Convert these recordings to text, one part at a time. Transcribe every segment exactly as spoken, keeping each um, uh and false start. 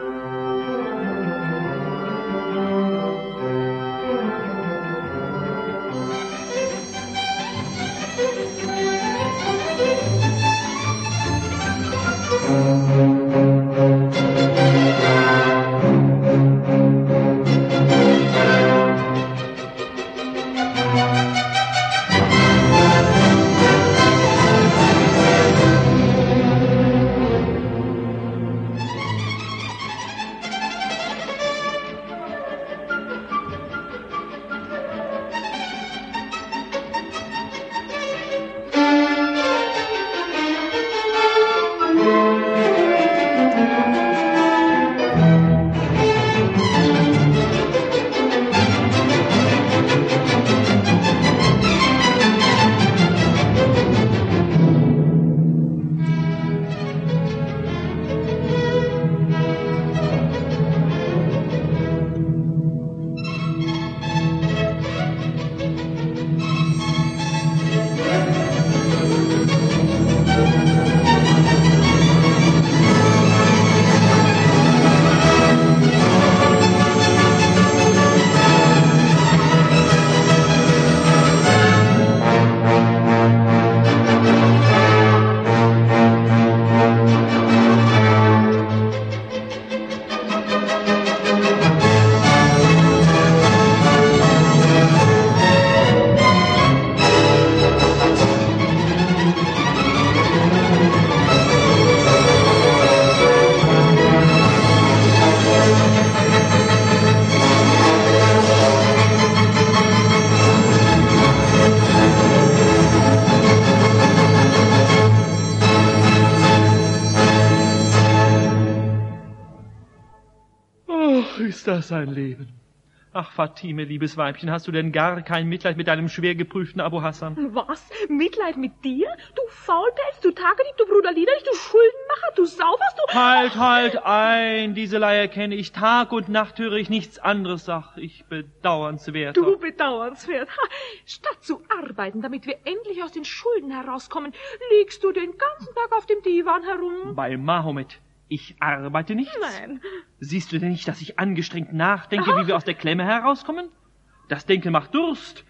Ist das ein Leben? Ach, Fatime, liebes Weibchen, hast du denn gar kein Mitleid mit deinem schwer geprüften Abu Hassan? Was? Mitleid mit dir? Du Faulpelz, du Tagedieb, du Bruder Liederlich, du Schuldenmacher, du Sauferst, du... Halt, halt ein! Diese Leier kenne ich. Tag und Nacht höre ich nichts anderes, sag ich, bedauernswert. Du bedauernswert. Ha, statt zu arbeiten, damit wir endlich aus den Schulden herauskommen, liegst du den ganzen Tag auf dem Divan herum. Bei Mahomet. Ich arbeite nicht. Nein. Siehst du denn nicht, dass ich angestrengt nachdenke, Ach. wie wir aus der Klemme herauskommen? Das Denken macht Durst,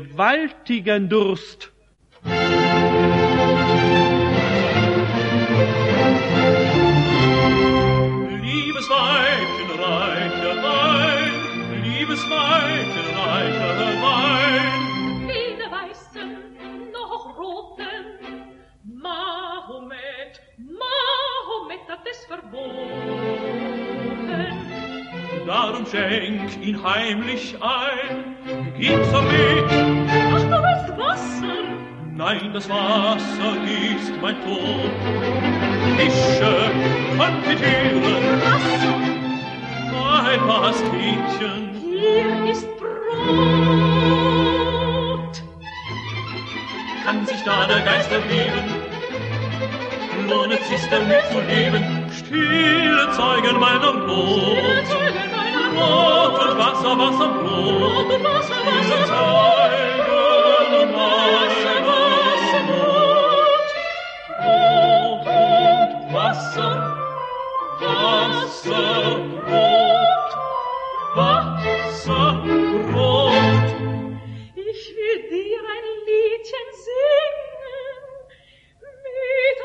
gewaltigen Durst. Liebes Weibchen, reiche Wein, liebes Weibchen, reiche Wein. Weder weißen noch roten, Mahomet, Mahomet hat es verboten. Darum schenk ihn heimlich ein, gib's er mit. Ach, du willst Wasser? Nein, das Wasser ist mein Tod. Fische, Konfitüren, Wasser, ein Pasträtchen. hier ist Brot. Kann sich da der Geist erheben? Lohnet sich's damit zu leben? Stille Zeugen meiner Not. Stille Zeugen meiner Brot Not. und Wasser, Wasser, Brot. Brot und Wasser, Wasser, Zeugen Wasser, Wasser, Brot. Brot und Wasser, Wasser, Brot. Wasser, Brot. Ich will dir ein Liedchen singen, mit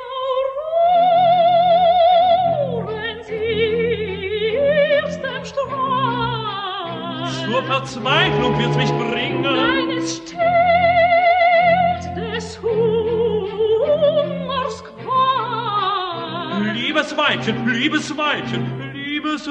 Auroren siehstem Strahl. Zur Verzweiflung wird's mich bringen. Nein, es stillt des Hungers Qual. Liebes Weibchen, liebes Weibchen, liebes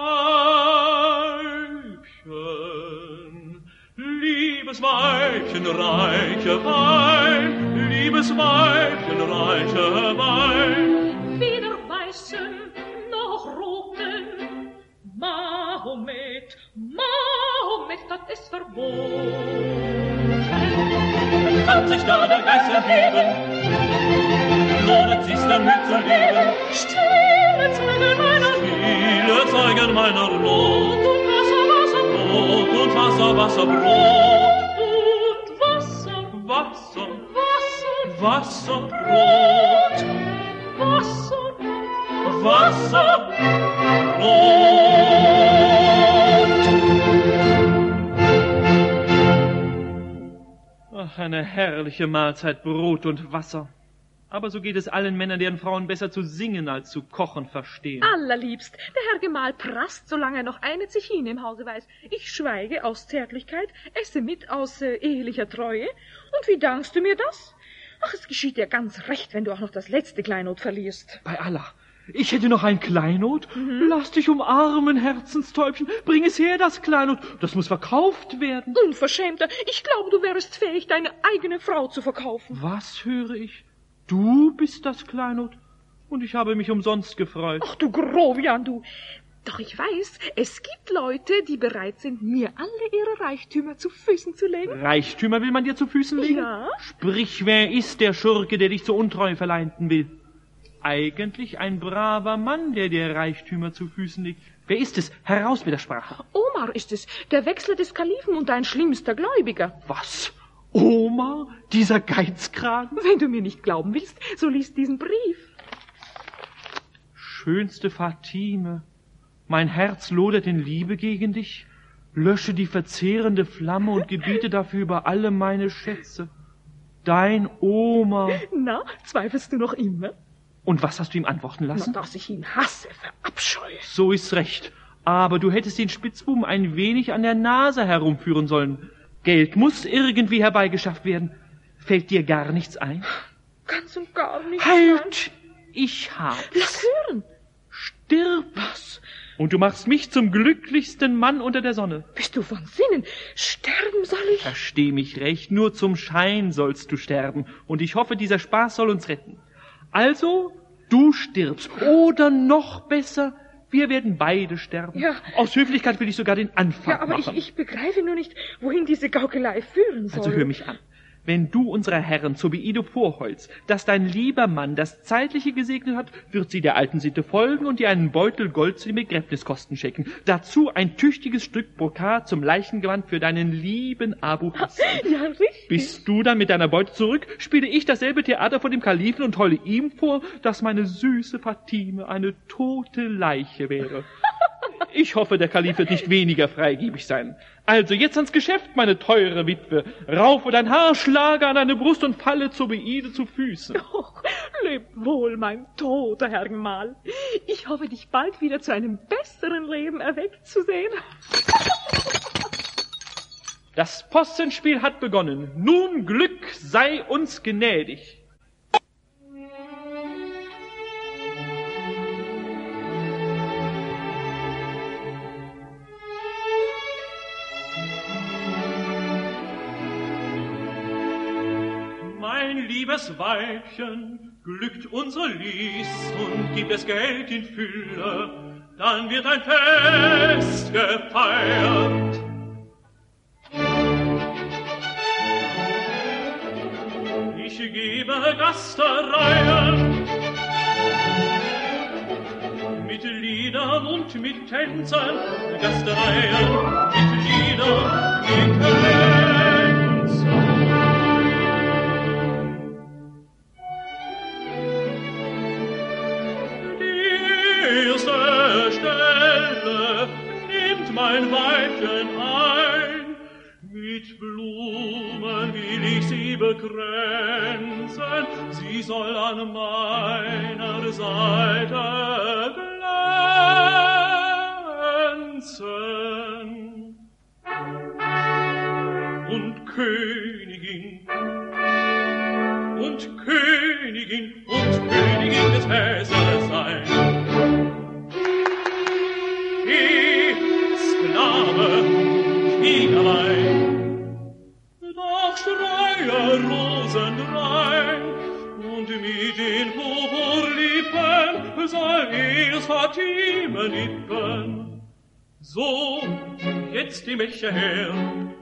Weibchen, liebes Weibchen, reiche Wein, liebes Weibchen, reiche Wein. Weder weißen noch roten, Mahomet, Mahomet hat es verboten. Kann sich da der Geist erheben, lohnet sich's damit zu leben. Stille Zeugen meiner Stille Zeugen meiner Not. und Wasser, Wasser, Brot und Wasser, Wasser, Brot. und Wasser, Wasser, Wasser, Wasser, Brot. Wasser, Wasser, Brot. Ach, eine herrliche Mahlzeit, Brot und Wasser. Aber so geht es allen Männern, deren Frauen besser zu singen als zu kochen verstehen. Allerliebst, der Herr Gemahl prasst, solange er noch eine Zechine im Hause weiß. Ich schweige aus Zärtlichkeit, esse mit aus äh, ehelicher Treue. Und wie dankst du mir das? Ach, es geschieht dir ganz recht, wenn du auch noch das letzte Kleinod verlierst. Bei Allah, ich hätte noch ein Kleinod? Mhm. Lass dich umarmen, Herzenstäubchen. Bring es her, das Kleinod. Das muss verkauft werden. Unverschämter, ich glaube, du wärest fähig, deine eigene Frau zu verkaufen. Was höre ich? Du bist das Kleinod? Und ich habe mich umsonst gefreut. Ach, du Grobian, du. Doch ich weiß, es gibt Leute, die bereit sind, mir alle ihre Reichtümer zu Füßen zu legen. Reichtümer will man dir zu Füßen legen? Ja. Sprich, wer ist der Schurke, der dich zur Untreue verleiten will? Eigentlich ein braver Mann, der dir Reichtümer zu Füßen legt. Wer ist es? Heraus mit der Sprache. Omar ist es, der Wechsler des Kalifen und dein schlimmster Gläubiger. Was? Omar? Dieser Geizkragen? Wenn du mir nicht glauben willst, so lies diesen Brief. Schönste Fatime, mein Herz lodert in Liebe gegen dich. Lösche die verzehrende Flamme und gebiete dafür über alle meine Schätze. Dein Omar. Na, zweifelst du noch immer? Und was hast du ihm antworten lassen? Na, dass ich ihn hasse, verabscheue. So ist's recht. Aber du hättest den Spitzbuben ein wenig an der Nase herumführen sollen. Geld muss irgendwie herbeigeschafft werden. Fällt dir gar nichts ein? Ganz und gar nichts. Halt! Ich hab's. Lass hören. Stirb! Was? Und du machst mich zum glücklichsten Mann unter der Sonne. Bist du von Sinnen? Sterben soll ich? Versteh mich recht, nur zum Schein sollst du sterben. Und ich hoffe, dieser Spaß soll uns retten. Also, du stirbst. Oder noch besser, wir werden beide sterben. Ja. Aus Höflichkeit will ich sogar den Anfang Ja, aber machen. ich, ich begreife nur nicht, wohin diese Gaukelei führen soll. Also hör mich an. Wenn du unserer Herren Zobeide vorholst, dass dein lieber Mann das Zeitliche gesegnet hat, wird sie der alten Sitte folgen und dir einen Beutel Gold zu den Begräbniskosten schenken. Dazu ein tüchtiges Stück Brokat zum Leichengewand für deinen lieben Abu Hassan. Ja, richtig. Bist du dann mit deiner Beute zurück, spiele ich dasselbe Theater vor dem Kalifen und heule ihm vor, dass meine süße Fatime eine tote Leiche wäre. Ich hoffe, der Kalif wird nicht weniger freigebig sein. Also jetzt ans Geschäft, meine teure Witwe. Raufe dein Haar, schlage an deine Brust und falle Zobeide zu Füßen. Oh, leb wohl, mein toter Herr Gemahl. Ich hoffe, dich bald wieder zu einem besseren Leben erweckt zu sehen. Das Possenspiel hat begonnen. Nun Glück sei uns gnädig. Mein liebes Weibchen, glückt unsere Lies und gibt es Geld in Fülle, dann wird ein Fest gefeiert. Ich gebe Gastereien mit Liedern und mit Tänzen, Gastereien mit Liedern, mit Tänzen. Die erste Stelle nimmt mein Weibchen ein, mit Blumen will ich sie bekränzen, sie soll an meiner Seite glänzen. Und Königin, und Königin, und Königin des Häsers sein. Die Sklave, die allein, doch schreie Rosenrein, und mit den Purpurlippen soll er's Fatime nippen. So, jetzt die Mächte her,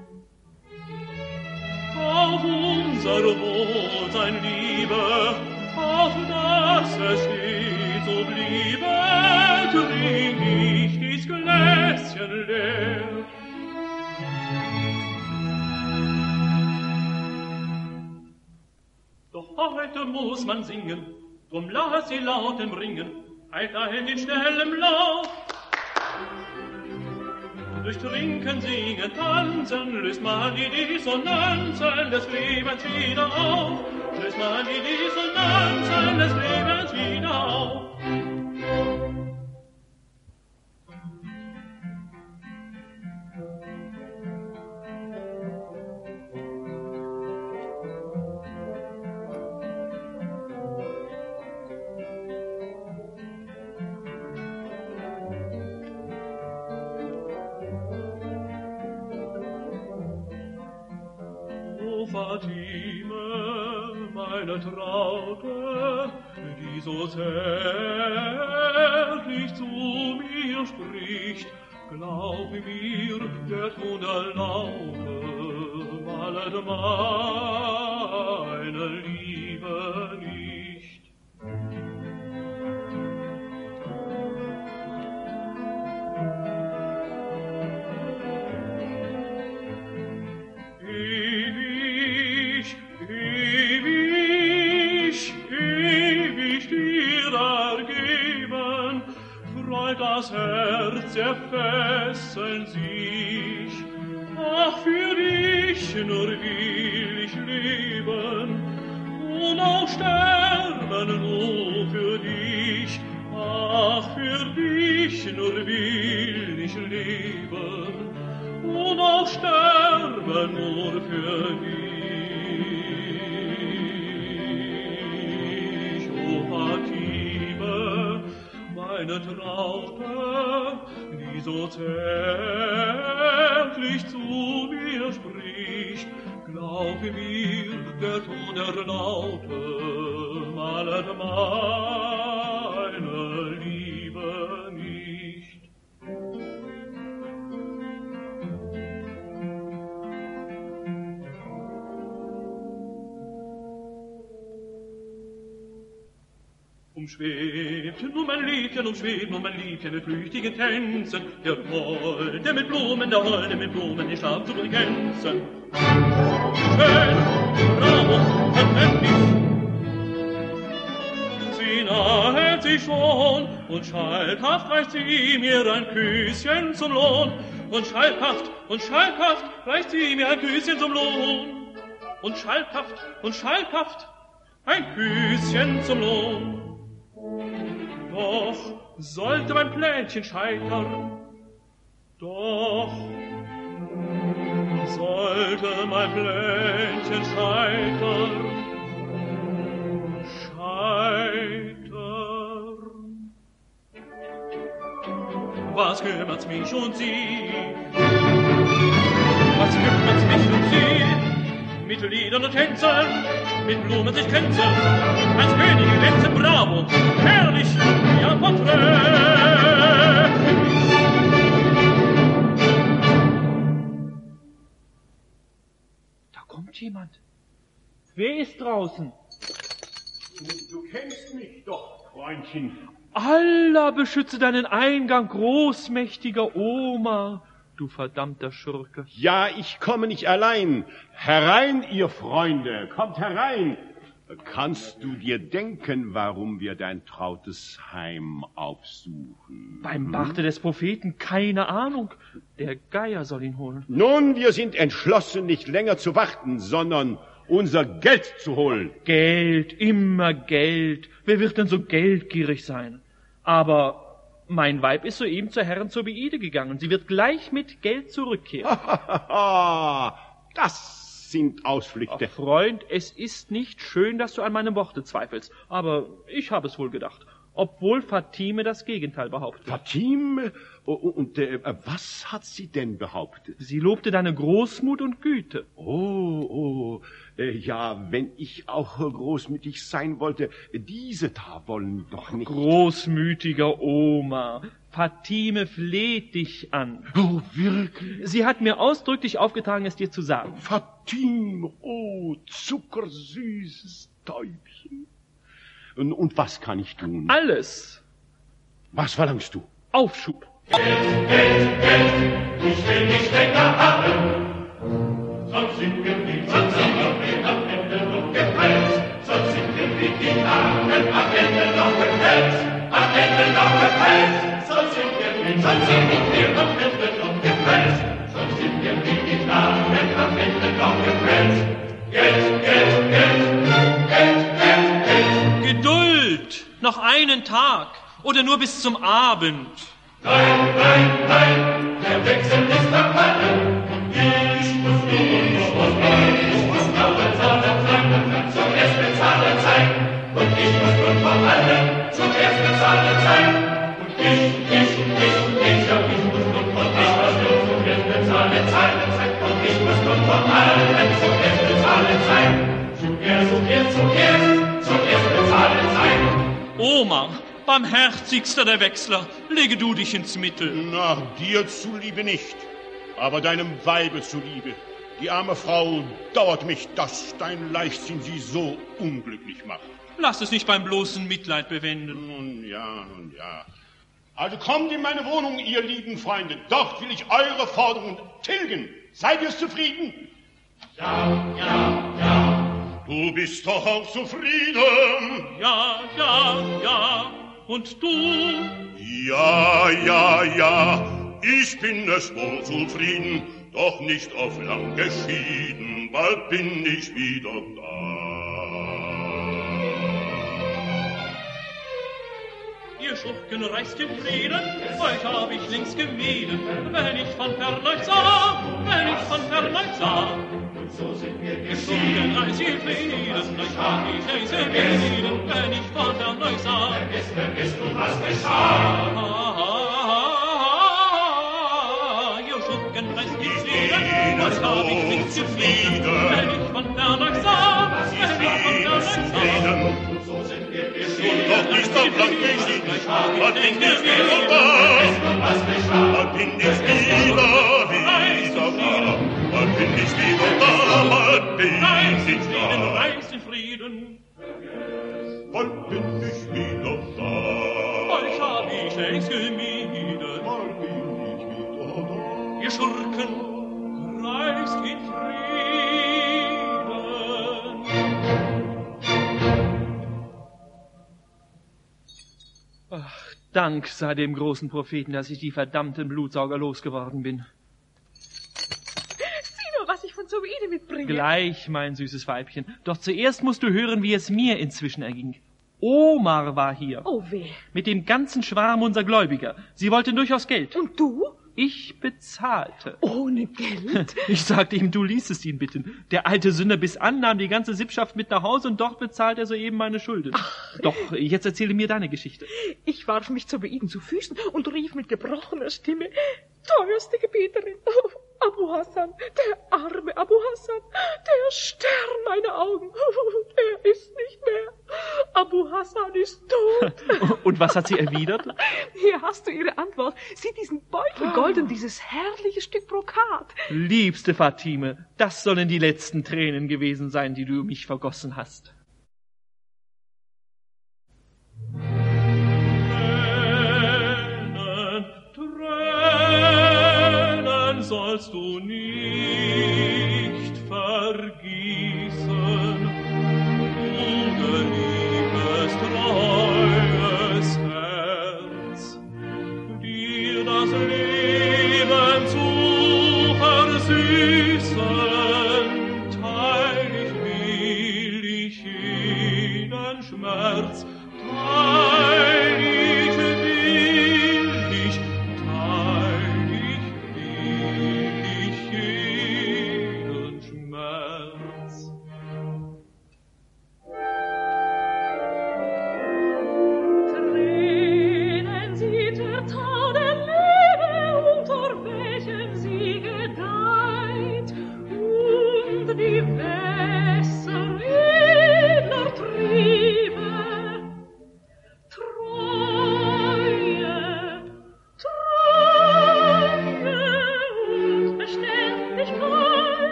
auf unser Wohlsein, Liebe, auf dass es stets so bliebe, trink ich dies Gläschen leer. Doch heute muss man singen, drum lass sie laut im Ringen, eilt dahin in schnellem Lauf. Durch Trinken, Singen, Tanzen löst man die Dissonanzen des Lebens wieder auf. Löst man die Dissonanzen des Lebens wieder auf. Fatime, meine Traute, die so zärtlich zu mir spricht, glaub mir, der Ton der Laute wallet meine Liebe nicht. Das Herz erfesseln sich, ach, für dich nur will ich leben und auch sterben nur für dich, ach, für dich nur will ich leben und auch sterben nur für dich. O Fatime, meine Traute, die so zärtlich zu mir spricht, glaub mir, der Ton der Laute malet meine Liebe nicht. Umschwebt nun mein Liebchen, umschwebt nun mein Liebchen mit flüchtigen Tänzen, der Holde mit Blumen, der Holde mit Blumen, den Schlaf zu begrenzen. Schön, bravo, verständlich, sie nahet sich schon, und schalkhaft reicht sie mir ein Küsschen zum Lohn, und schalkhaft, und schalkhaft reicht sie mir ein Küsschen zum Lohn, und schalkhaft, und schalkhaft ein Küsschen zum Lohn. Doch sollte mein Plänchen scheitern, doch sollte mein Plänchen scheitern, scheitern. Was kümmert's mich und sie? Was kümmert's mich und sie? Mit Liedern und Tänzen, mit Blumen sich kränzen, als Könige glänzen, bravo, herrlich, ja, vortrefflich. Da kommt jemand. Wer ist draußen? Du, du kennst mich doch, Freundchen. Allah beschütze deinen Eingang, großmächtiger Omar, du verdammter Schurke. Ja, ich komme nicht allein. Herein, ihr Freunde, kommt herein. Kannst du dir denken, warum wir dein trautes Heim aufsuchen? Beim Barte des Propheten keine Ahnung. Der Geier soll ihn holen. Nun, wir sind entschlossen, nicht länger zu warten, sondern unser Geld zu holen. Geld, immer Geld. Wer wird denn so geldgierig sein? Aber mein Weib ist soeben zur Herren Zobeide gegangen. Sie wird gleich mit Geld zurückkehren. Das sind Ausflüchte. Ach, Freund, es ist nicht schön, dass du an meinem Worte zweifelst. Aber ich habe es wohl gedacht. Obwohl Fatime das Gegenteil behauptet. Fatime? Und äh, was hat sie denn behauptet? Sie lobte deine Großmut und Güte. Oh, oh, äh, ja, wenn ich auch großmütig sein wollte, diese da wollen doch nicht. Großmütiger Oma, Fatime fleht dich an. Oh, wirklich? Sie hat mir ausdrücklich aufgetragen, es dir zu sagen. Fatime, oh, zuckersüßes Täubchen. Und, und was kann ich tun? Alles. Was verlangst du? Aufschub. Geld, Geld, Geld, ich will nicht länger haben. Sonst sind wir wie sonst sind wir am Ende noch geteilt. Sonst sind wir wie die Armen am Ende noch geteilt. Am Ende sind wir am Ende doch gefällt, sonst sind wir wirklich nachher am Ende doch gefällt. Geld, Geld, Geld, Geld, Geld, Geld. Geduld, noch einen Tag oder nur bis zum Abend. Nein, nein, nein, der Wechsel ist verfallen. Ich muss du und ich muss man, ich muss Glauben, Sonne, Träumen, zuerst bezahlen sein. Und ich muss nun vor allem zuerst bezahlen sein. Und ich, ich, ich, ich, ja, ich muss nun von ich muss nun zuerst bezahlen sein. Und ich muss nun vor allem zuerst bezahlen sein. Zuerst, zuerst, zuerst, zuerst bezahlen sein. Oma, barmherzigster der Wechsler, lege du dich ins Mittel. Na, dir zuliebe nicht, aber deinem Weibe zuliebe. Die arme Frau dauert mich, dass dein Leichtsinn sie so unglücklich macht. Lass es nicht beim bloßen Mitleid bewenden. Nun ja, nun ja. Also kommt in meine Wohnung, ihr lieben Freunde. Dort will ich eure Forderungen tilgen. Seid ihr zufrieden? Ja, ja, ja. Du bist doch auch zufrieden. Ja, ja, ja. Und du? Ja, ja, ja. Ich bin es wohl zufrieden, doch nicht auf lang geschieden. Bald bin ich wieder da. Ihr Schurken reist im Frieden, euch hab ich längst gemieden, wenn ich von fern euch sah, wenn ich von fern euch sah. Und so sind wir Ihr Schurken reist im Frieden, euch hab ich längst gemieden, wenn ich von fern euch sah. Vergiss, vergiss du, was geschah. Ihr Schurken reist im Frieden, euch hab ich längst gemieden, wenn ich von fern euch sah, wenn ich von fern euch sah. Und so sind wir Und doch nicht auf lang geschieden, bald bin ich wieder da. Bald bin ich wieder, wieder da. Bald bin ich wieder da, bald bin ich da. Reist in Frieden, Bald bin ich wieder da. euch hab ich längst gemieden. Bald bin ich wieder da. Ihr Schurken, reist in Frieden. Ach, Dank sei dem großen Propheten, dass ich die verdammten Blutsauger losgeworden bin. Sieh nur, was ich von Zoide mitbringe. Gleich, mein süßes Weibchen. Doch zuerst musst du hören, wie es mir inzwischen erging. Omar war hier. Oh weh. Mit dem ganzen Schwarm unserer Gläubiger. Sie wollten durchaus Geld. Und du? Ich bezahlte. Ohne Geld? Ich sagte ihm, du ließest ihn bitten. Der alte Sünder biss an, nahm die ganze Sippschaft mit nach Hause und dort bezahlt er soeben meine Schulden. Ach. Doch, jetzt erzähle mir deine Geschichte. Ich warf mich zu Zobeiden zu Füßen und rief mit gebrochener Stimme, teuerste Gebieterin, Abu Hassan, der arme Abu Hassan, der Stern meiner Augen, er ist nicht mehr. Abu Hassan ist tot. Und was hat sie erwidert? Hier hast du ihre Antwort. Sieh diesen Beutel golden, dieses herrliche Stück Brokat. Liebste Fatime, das sollen die letzten Tränen gewesen sein, die du mich vergossen hast. Tränen, Tränen sollst du nicht vergießen, du geliebtes, treues Herz, dir das Leben zu versüßen, teil ich willig jeden Schmerz, teil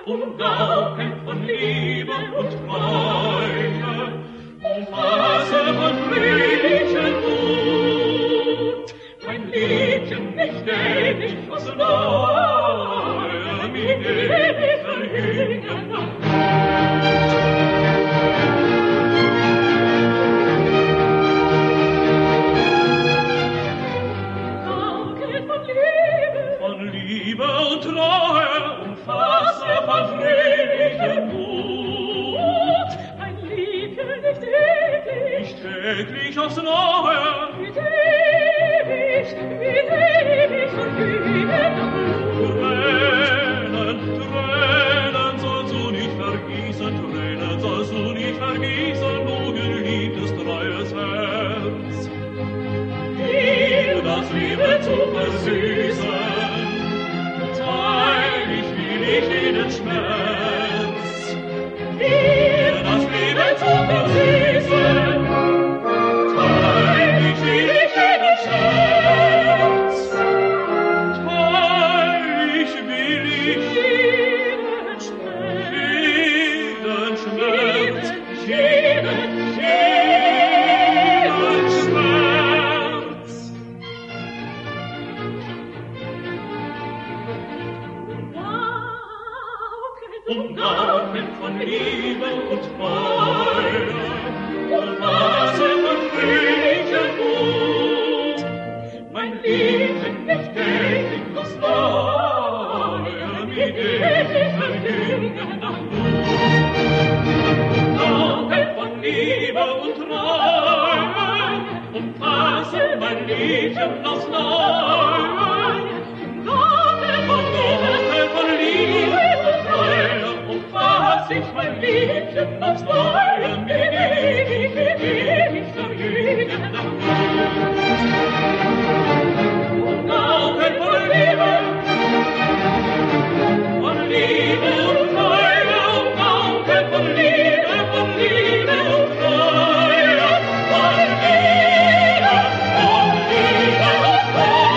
umgaukeln von Liebe und Freude, umfasse von friedlichem Mut, mein Liebchen nicht ewig aus Neue, mit ewig verjüngender Liebe und Treue, umfasse von friedlichem Mut, mein Liebchen nicht ewig, nicht täglich aufs Neue, mit ewig, mit ewig vergehender Tränen, Tränen sollst du nicht vergießen, Tränen sollst du nicht vergießen, du geliebtes, treues Herz. Liebe, das Liebe zu versüßen, ich jeden Schmerz, dir das Leben zu versüßen, teil ich jeden Schmerz, teil ich will ich jeden Schmerz, jeden Schmerz, jeden, jeden Schmerz. Umgaukeln von Liebe und Freude, umfasse von friedlichem Mut, mein Liebchen nicht ewig aufs Neue, mit ewig verjüngender Glut. Umgaukeln von Liebe und Treue, umfasse mein Liebchen aufs Neue, umgaukeln von Liebe, von Liebe und Treue, umfass ich mein Liebchen aufs Neue, mit ewig, mit ewig verjüngender Glut. Umgaukeln von Liebe, von Liebe und Treue, umgaukeln von Liebe, von Liebe und Treue, von Liebe, von Liebe und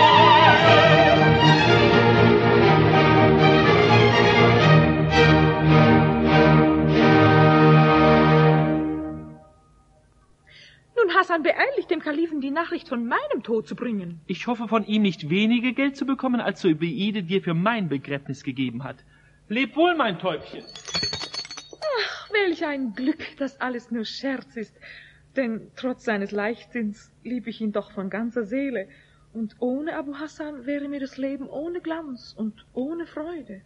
Hasan, beeil dich, dem Kalifen die Nachricht von meinem Tod zu bringen. Ich hoffe, von ihm nicht weniger Geld zu bekommen, als Zobeide dir für mein Begräbnis gegeben hat. Leb wohl, mein Täubchen. Ach, welch ein Glück, dass alles nur Scherz ist. Denn trotz seines Leichtsinns liebe ich ihn doch von ganzer Seele. Und ohne Abu Hasan wäre mir das Leben ohne Glanz und ohne Freude.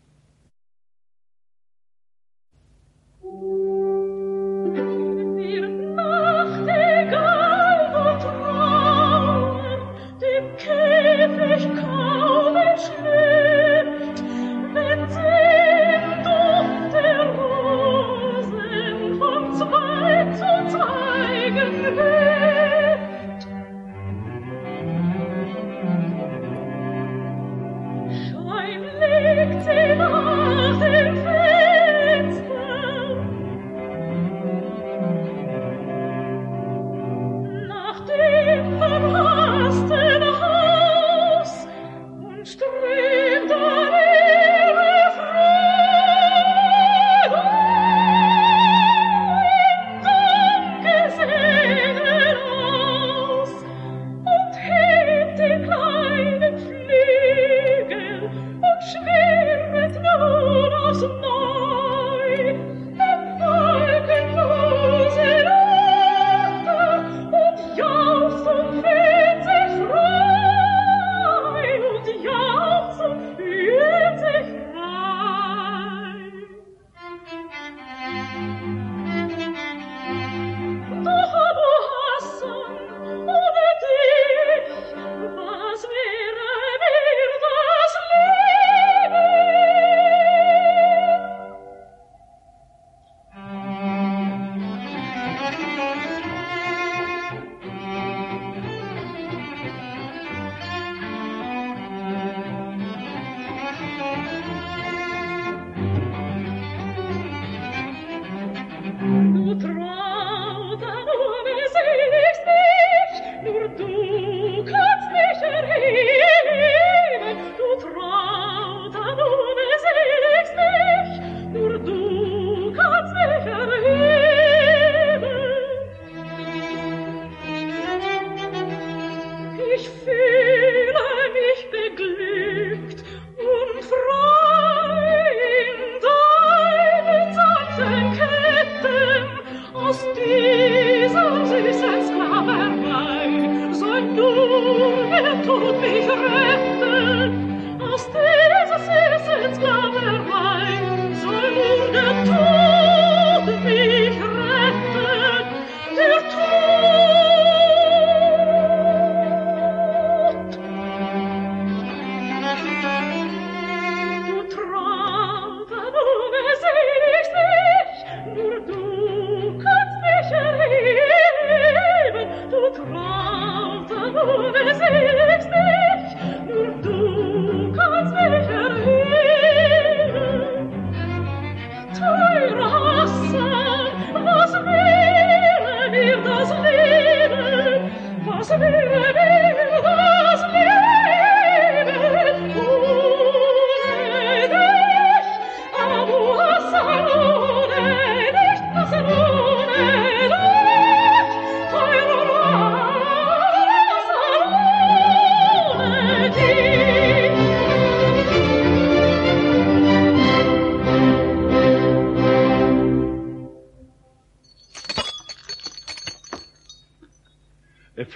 Nachtigall wo Trauer dem Käfig kaum entschlägt, wenn sie im Duft der Rosen von Zweig zu Zweigen webt. Schein legt sie nach dem Fenster,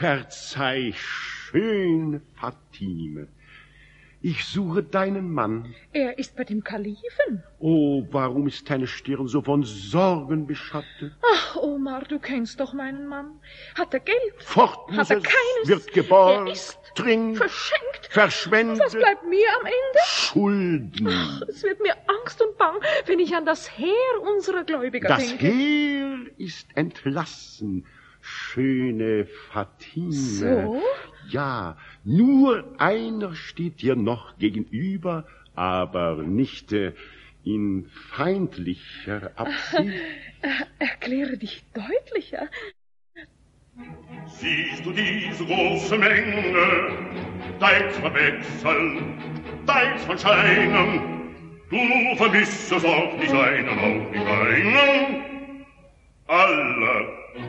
Verzeih, schöne Fatime. Ich suche deinen Mann. Er ist bei dem Kalifen. Oh, warum ist deine Stirn so von Sorgen beschattet? Ach, Omar, du kennst doch meinen Mann. Hat er Geld? Fort muss Hat er es, keines? wird geborgt, Er ist trinkt, verschenkt. verschwendet. Was bleibt mir am Ende? Schulden. Ach, es wird mir Angst und Bang, wenn ich an das Heer unserer Gläubiger Das denke. Heer ist entlassen, schöne Fatime. So? Ja, nur einer steht dir noch gegenüber, aber nicht äh, in feindlicher Absicht. Äh, erkläre dich deutlicher. Siehst du diese große Menge, teils von Wechseln, teils von Scheinen, du vermissest auch nicht einen, auch nicht einen. Alle,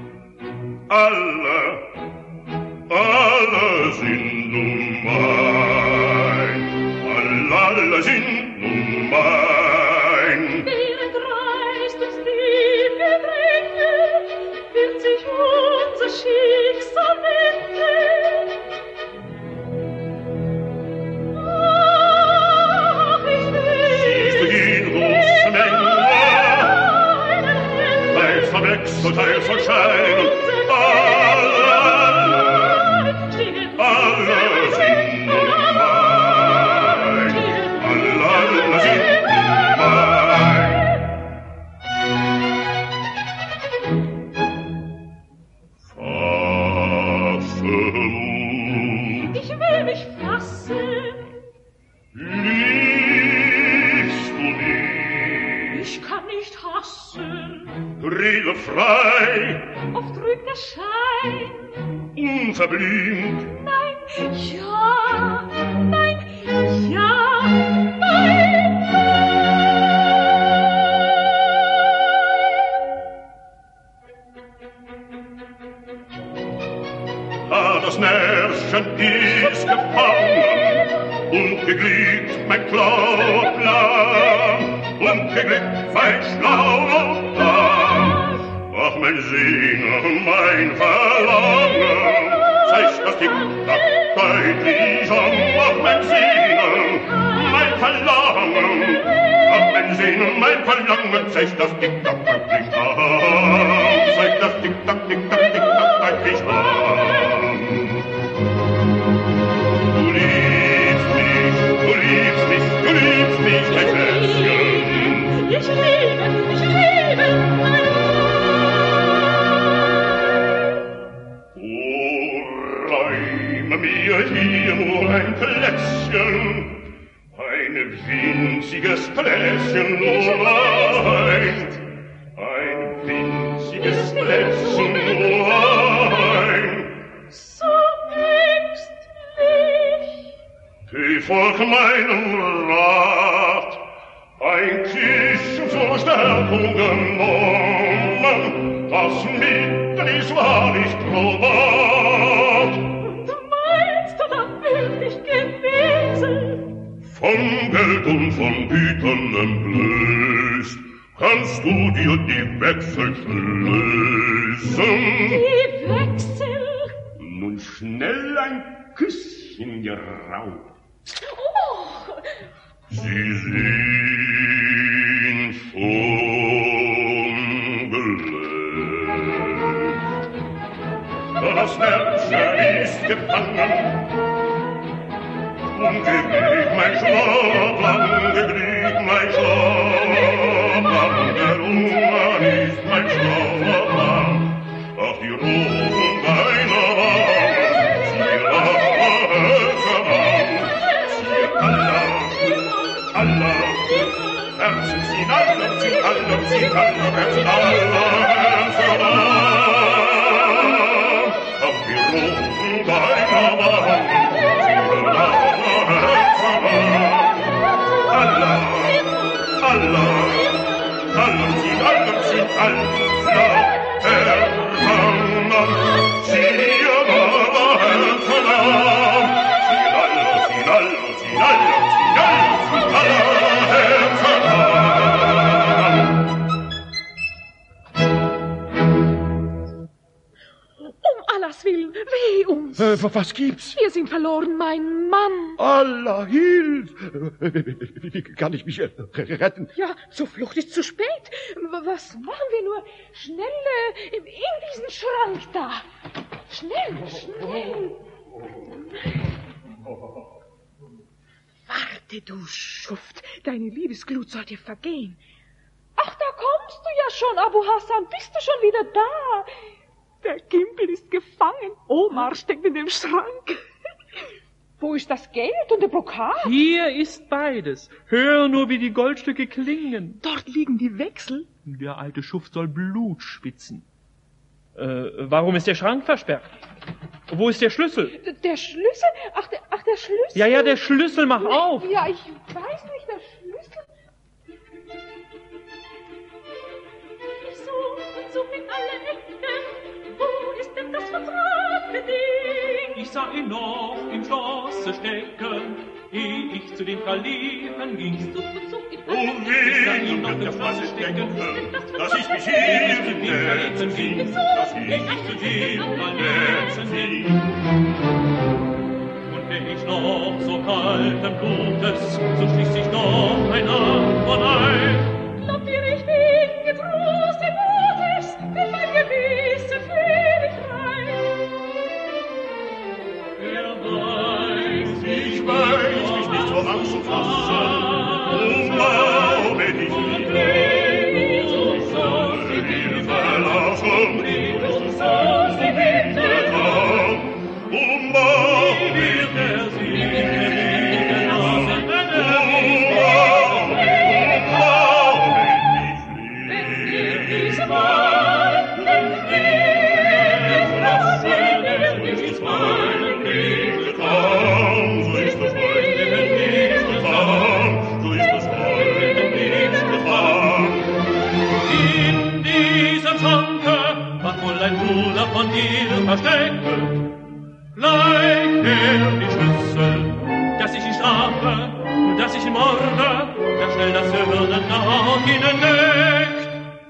alle, alle sind nun mein, alle, alle sind nun mein. Während reißt uns die Gedränge, wird sich unser Schicksal wenden. Ach, ich will. Siehst du die große Menge, teils von Wechsel, teils von Scheinen, alle, alle sind nun mein, alle, alle sind nun mein. Fasse Mut, Ich will mich fassen, liebst du nicht, ich kann nicht hassen. rede frei, Oft trügt der Schein. unverblümt, Nein, ja, nein, ja, nein, ah, das Märchen ist gefangen und geglückt mein klauer Plan und geglückt mein schlauer Plan. Ach, mein Sehnen, mein Verlangen, zeigt das Tick-Tack deutlich an. Ach, mein Sehnen, mein Verlangen, ach, mein Sehnen, mein Verlangen, zeigt das Tick-Tack deutlich an. Zeigt das Tick-Tack, Tick-Tack, Tick-Tack deutlich an. Du liebst mich, du liebst mich, du liebst mich, mein Schätzchen. ich liebe, ich liebe, Räume mir hier nur ein Plätzchen, ein winziges Plätzchen nur ein, ein winziges Plätzchen nur ein. so ängstlich. Geh folg meinem Rat, ein Küssen zur Stärkung genommen, das Mittel ist wahrlich probat. Du meinst du da wirklich gewesen? Von Geld und von Gütern entblößt, kannst du dir die Wechsel lösen. Die Wechsel. Nun schnell ein Küsschen geraubt. Oh, Sie sind von Glück. Das Märchen ist gefangen, und geglückt mein Schlafplan, geglückt mein Schlafplan, der Hunger ist mein Schlafplan. Ach, die Rosen deiner Wangen, sie Hölzer an, sie aller, aller, Herzen ziehen aller, ziehen aller, ziehen aller, Herzen aller, Herzen an. Ach, die Rosen deiner Wangen, sie aller, Allah, Allah, Allah, sie Allah, sie Allah, Herr Mann, sie aber Herr Mann, sie Allah, sie Allah, sie Allah, sie Allah, sie Allah, Herr Um Allahs Willen, weh, Äh, was gibt's? Wir sind verloren, mein Mann. Allah, hilf! Wie kann ich mich äh, retten? Ja, zur Flucht ist zu spät. Was machen wir nur? Schnell äh, in diesen Schrank da. Schnell, schnell. Warte, du Schuft. Deine Liebesglut soll dir vergehen. Ach, da kommst du ja schon, Abu Hassan. Bist du schon wieder da? Der Gimpel ist gefangen. Omar steckt in dem Schrank. Wo ist das Geld und der Brokat? Hier ist beides. Hör nur, wie die Goldstücke klingen. Dort liegen die Wechsel. Der alte Schuft soll Blut spitzen. Äh, warum ist der Schrank versperrt? Wo ist der Schlüssel? D- der Schlüssel? Ach der, ach, der Schlüssel? Ja, ja, der Schlüssel, mach auf. Ja, ich weiß nicht, der Schlüssel. Ich such und such in alle Ecken. Wo ist denn das vertraute Ding? Ich sah ihn noch im Schlosse stecken, ehe ich zu dem Kalifen ging. Such und such in Oh alle weh, nun wird der Fasse stecken, dass ich mich in den Herzen fiel, dass ich zu dem mein Herzen fiel. Und wenn ich noch so kalten Blutes, so schließt sich doch ein Antwort ein. Glaubt ihr, ich bin getrosten Mutes, denn mein Gewissen fühl ich rein. Wer weiß, Ich weiß mich nicht vor Angst zu fassen, um glaube ich nicht. Du sollst die Wir verlassen, du sollst die Winde um glaube wird er sie liegen lassen, wenn er diese Mal, denn wir lassen wir nicht mal getan, so ist das heute nicht getan, so ist das heute nicht getan. in diesem Schranke war wohl ein Bruder von dir versteckt. Leicht er die Schlüssel, dass ich ihn strafe, dass ich ihn morde, wer schnell das Hirn nach ihnen deckt.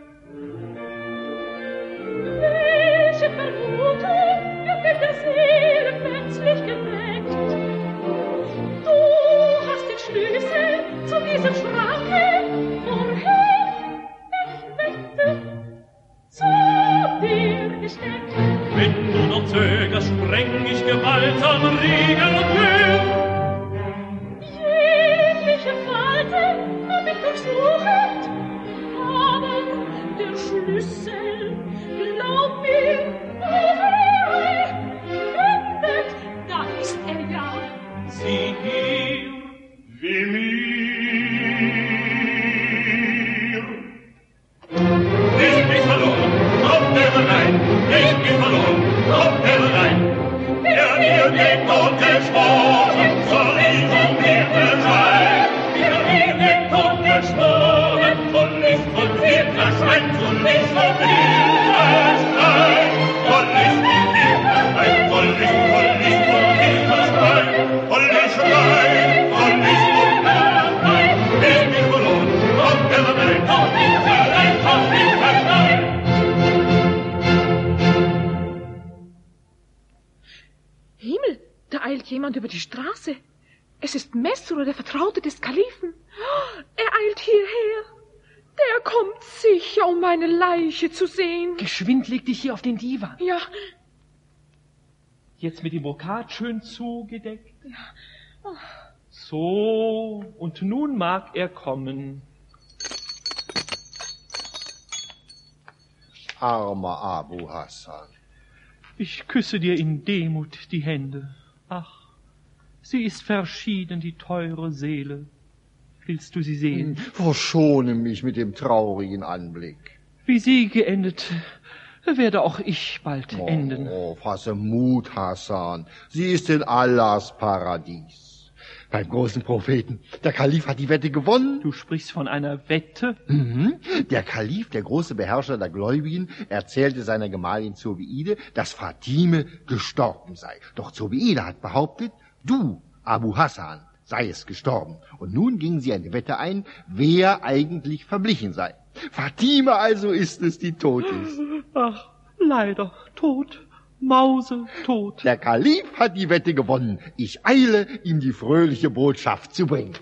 Welche Vermutung wird in der Seele plötzlich geweckt? Du hast den Schlüssel zu diesem Schranke, woher? Ich wette, zu dir gesteckt. Wenn du noch zögerst, spreng ich gewaltsam Riegel und Tür. Jegliche Falte hab ich durchsucht, aber der Schlüssel, glaub mir, findet, da ist er ja. Sieh hier, Wie mir. Ich bin verloren, kommt er rein, ich bin verloren, kommt er rein. Er mir den Tod geschworen, soll ich um mir verschreien. Er mir den Tod geschworen, soll ich von mir verschreien, soll ich von mir verschreien. Soll ich von mir verschreien, soll ich, soll ich von mir verschreien, soll ich schreien, soll ich von mir verschreien. Ich bin verloren, kommt er rein, kommt er rein, kommt er verschreien. Himmel, da eilt jemand über die Straße. Es ist Mesrour, der Vertraute des Kalifen. Er eilt hierher. Der kommt sicher, um meine Leiche zu sehen. Geschwind leg dich hier auf den Divan. Ja, Jetzt mit dem Brokat schön zugedeckt. So, und nun mag er kommen. Armer Abu Hassan. Ich küsse dir in Demut die Hände. Ach, sie ist verschieden, die teure Seele. Willst du sie sehen? Verschone mich mit dem traurigen Anblick. Wie sie geendet, werde auch ich bald Oh, enden. oh, fasse Mut, Hassan. Sie ist in Allahs Paradies. Beim großen Propheten. Der Kalif hat die Wette gewonnen. Du sprichst von einer Wette? Mhm. Der Kalif, der große Beherrscher der Gläubigen, erzählte seiner Gemahlin Zobeide, dass Fatime gestorben sei. Doch Zobeide hat behauptet, du, Abu Hassan, sei es gestorben. Und nun gingen sie eine Wette ein, wer eigentlich verblichen sei. Fatime also ist es, die tot ist. Ach, leider tot. mausetot. Der Kalif hat die Wette gewonnen. Ich eile, ihm die fröhliche Botschaft zu bringen.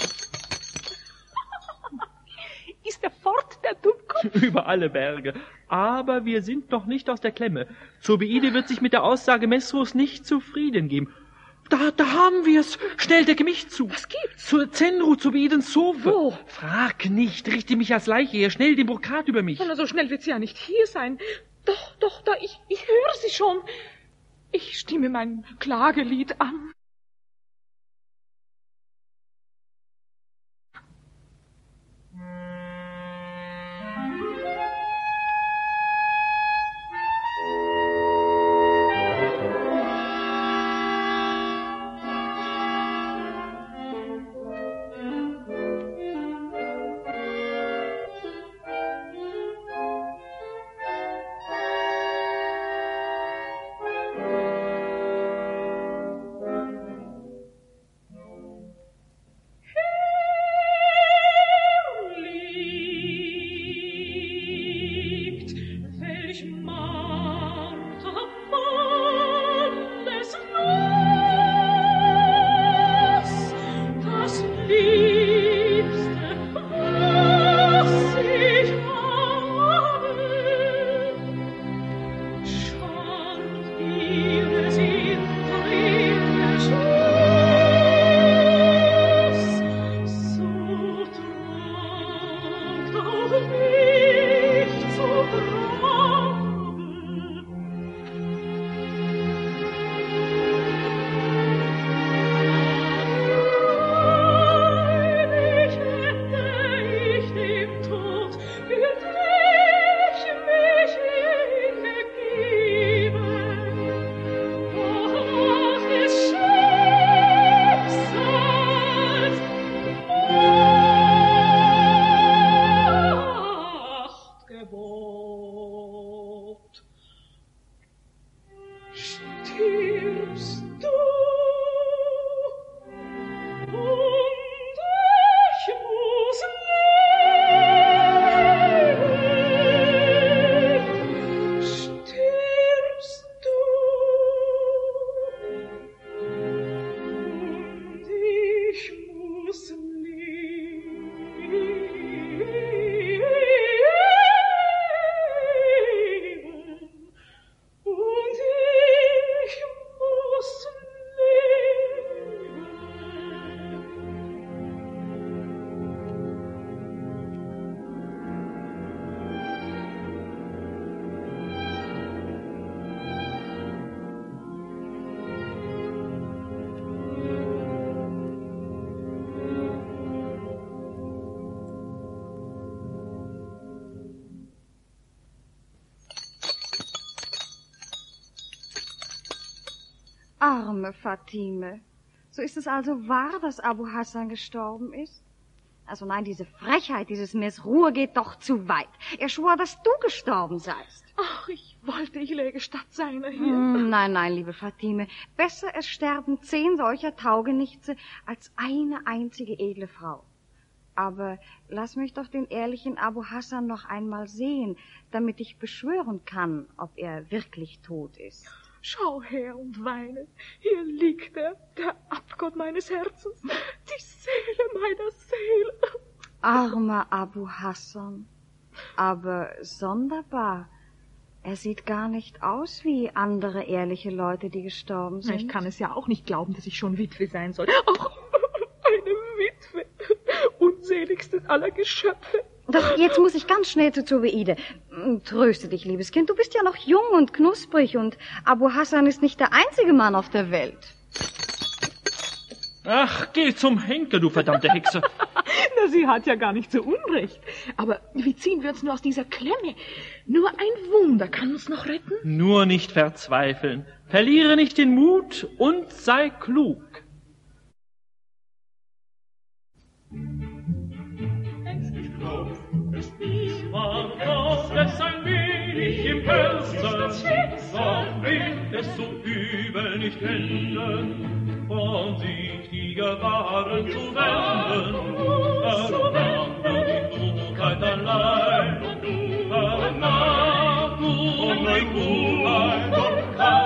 Ist er fort, der Dummkopf? Über alle Berge. Aber wir sind noch nicht aus der Klemme. Zobeide wird sich mit der Aussage Mesrurs nicht zufrieden geben. Da, da haben wir's. Schnell, decke mich zu. Was gibt's? Zur Zenru, Zobeidens Zofe. Wo? Frag nicht, richte mich als Leiche her. Schnell den Brokat über mich. Na, so schnell wird sie ja nicht hier sein. Doch, doch, da, ich, ich höre sie schon. Ich stimme mein Klagelied an. Arme Fatime. So ist es also wahr, dass Abu Hassan gestorben ist? Also nein, diese Frechheit, dieses Mesrur geht doch zu weit. Er schwor, dass du gestorben seist. Ach, ich wollte, ich läge statt seiner hier. Hm, nein, nein, liebe Fatime. Besser es sterben zehn solcher Taugenichtse als eine einzige edle Frau. Aber lass mich doch den ehrlichen Abu Hassan noch einmal sehen, damit ich beschwören kann, ob er wirklich tot ist. Schau her und weine. Hier liegt er, der Abgott meines Herzens, die Seele meiner Seele. Armer Abu Hassan. Aber sonderbar. Er sieht gar nicht aus wie andere ehrliche Leute, die gestorben sind. Ich kann es ja auch nicht glauben, dass ich schon Witwe sein soll. Ach, eine Witwe. Unseligstes aller Geschöpfe. Doch jetzt muss ich ganz schnell zu Zobeide. Tröste dich, liebes Kind, du bist ja noch jung und knusprig und Abu Hassan ist nicht der einzige Mann auf der Welt. Ach, geh zum Henker, du verdammte Hexe. Na, sie hat ja gar nicht so Unrecht. Aber wie ziehen wir uns nur aus dieser Klemme? Nur ein Wunder kann uns noch retten. Nur nicht verzweifeln. Verliere nicht den Mut und sei klug. Man braucht es ein wenig im Herzen, doch will es so übel nicht enden, von sich die Gefahren zu wenden. Verlange die Dummheit allein, verlange du um die Dummheit,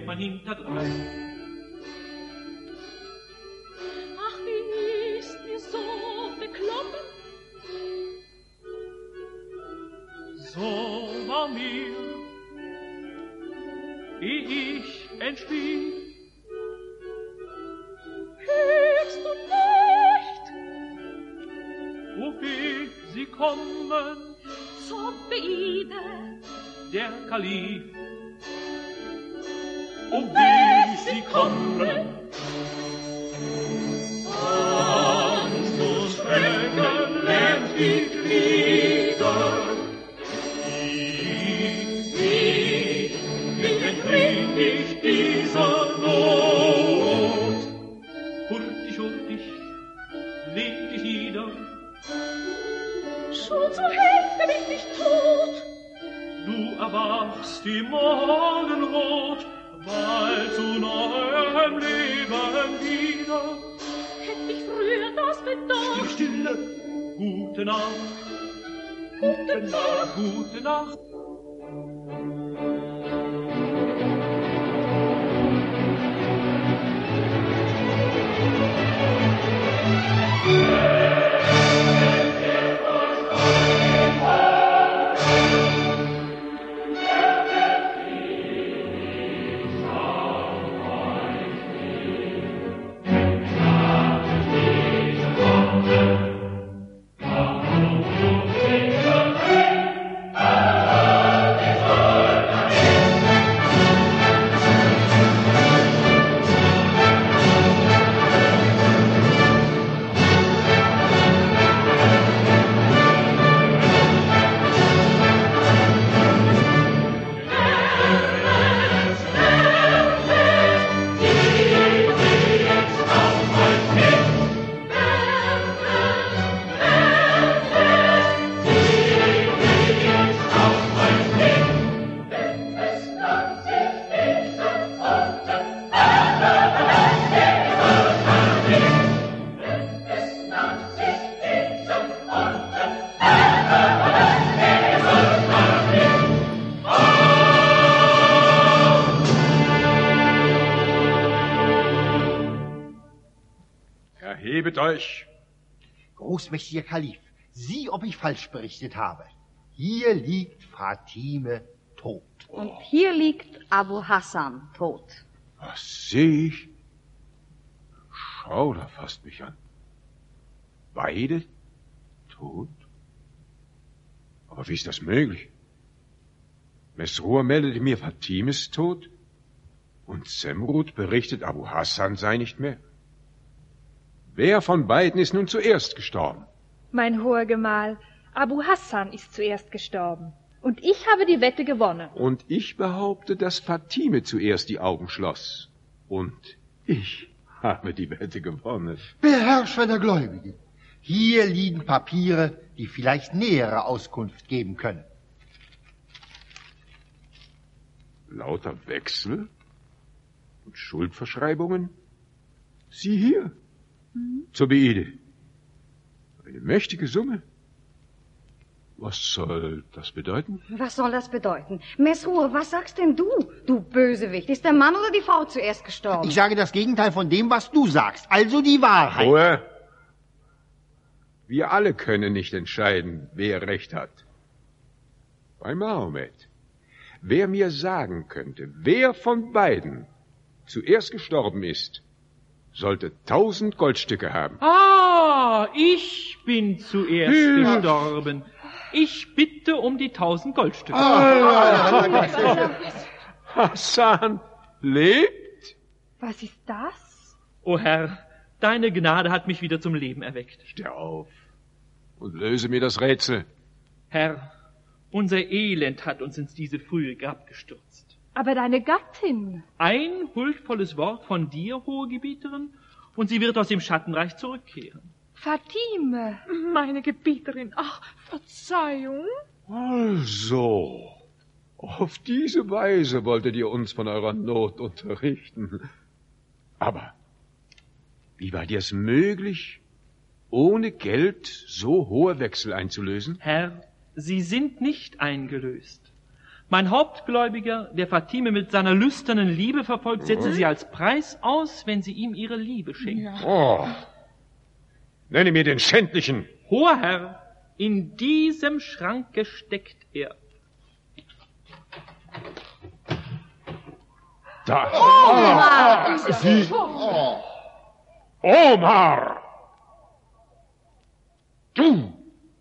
fährt man hinterdrein. Ach, wie ist mir so beklommen? So war mir, wie ich entschlief. Hörst du nicht? Wohin sie kommen, Zur Beide. der Kalif. Wohin sie kommen, Angst und Schrecken lähmt die Glieder. Wie, wie, wie entrieb ich dieser Not? Hurtig, hurtig, leg dich nieder. Schon zur Hälfte bin ich tot. Du erwachst im Morgenrot, bald zu neuem Leben wieder. Hätt ich früher das bedacht. Stille, gute Nacht, Gute Nacht. gute Nacht. Erhebet euch! Großmächtiger Kalif, sieh, ob ich falsch berichtet habe. Hier liegt Fatime tot. Und hier liegt Abu Hassan tot. Was sehe ich? Schau, da fasst mich an. Beide tot? Aber wie ist das möglich? Mesrur meldete mir, Fatime ist tot und Semrud berichtet, Abu Hassan sei nicht mehr. Wer von beiden ist nun zuerst gestorben? Mein hoher Gemahl, Abu Hassan ist zuerst gestorben. Und ich habe die Wette gewonnen. Und ich behaupte, dass Fatime zuerst die Augen schloss. Und ich habe die Wette gewonnen. Beherrscher der Gläubigen, hier liegen Papiere, die vielleicht nähere Auskunft geben können. Lauter Wechsel und Schuldverschreibungen? Sieh hier. Mhm. Zobeide. Eine mächtige Summe. Was soll das bedeuten? Was soll das bedeuten? Mesrur, was sagst denn du, du Bösewicht? Ist der Mann oder die Frau zuerst gestorben? Ich sage das Gegenteil von dem, was du sagst. Also die Wahrheit. Ruhe. Wir alle können nicht entscheiden, wer Recht hat. Bei Mahomet. Wer mir sagen könnte, wer von beiden zuerst gestorben ist, sollte tausend Goldstücke haben. Ah, ich bin zuerst ja. gestorben. Ich bitte um die tausend Goldstücke. Ah, Hassan lebt? Was ist das? O Herr, deine Gnade hat mich wieder zum Leben erweckt. Steh auf und löse mir das Rätsel. Herr, unser Elend hat uns ins diese frühe Grab gestürzt. Aber deine Gattin? Ein huldvolles Wort von dir, hohe Gebieterin, und sie wird aus dem Schattenreich zurückkehren. Fatime. Meine Gebieterin, ach, Verzeihung. Also, auf diese Weise wolltet ihr uns von eurer Not unterrichten. Aber wie war dir es möglich, ohne Geld so hohe Wechsel einzulösen? Herr, sie sind nicht eingelöst. Mein Hauptgläubiger, der Fatime mit seiner lüsternen Liebe verfolgt, setze sie als Preis aus, wenn sie ihm ihre Liebe schenkt. Ja. Oh. Nenne mir den Schändlichen. Hoher Herr, in diesem Schranke steckt er. Da. Omar! Sie. Omar! Du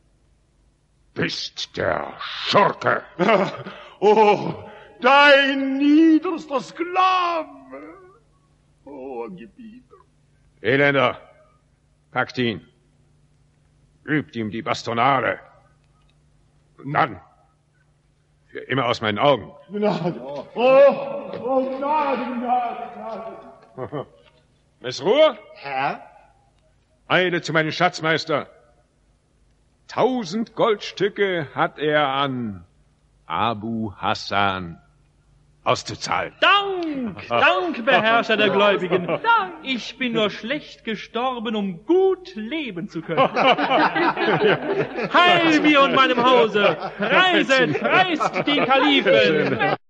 bist der Schurke. Oh, dein niederster Sklave. Oh, Gebieter. Elender, packt ihn. Übt ihm die Bastonade. Und dann, für immer aus meinen Augen. Gnade. Oh, oh, Gnade, Gnade, Gnade. Mesrour? Herr? Eile zu meinem Schatzmeister. Tausend Goldstücke hat er an Abu Hassan auszuzahlen. Dank, Dank, Beherrscher der Gläubigen. Dank. Ich bin nur schlecht gestorben, um gut leben zu können. Heil mir und meinem Hause. Reiset, preist den Kalifen.